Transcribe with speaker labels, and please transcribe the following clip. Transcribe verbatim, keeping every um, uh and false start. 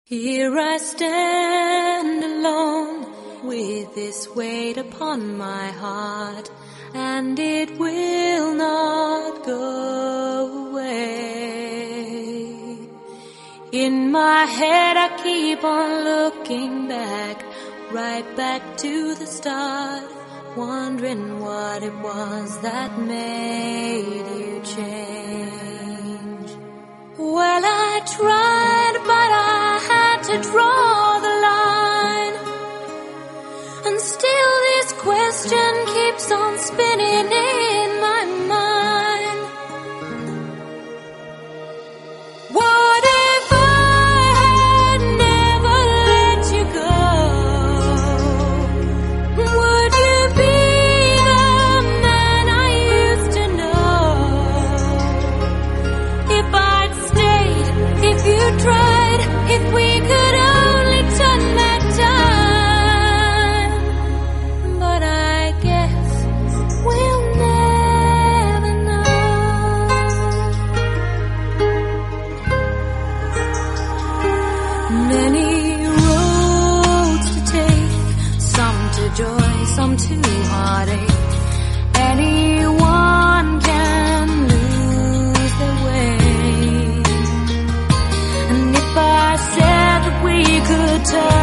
Speaker 1: Here I stand alone with this weight upon my heart, and it will not go away. In my head I keep on looking back, right back to the start, wondering what it was that made you change. Well, I tried, but I had to draw the line, and still this question keeps on spinning in my mind. What if I had never let you go? Would you be the man I used to know? If I'd stayed, if you tried, if we could only turn back time. But I guess we'll never know. Many roads to take, some to joy, some to heartache. Anyone can lose their way. And if I said that we could turn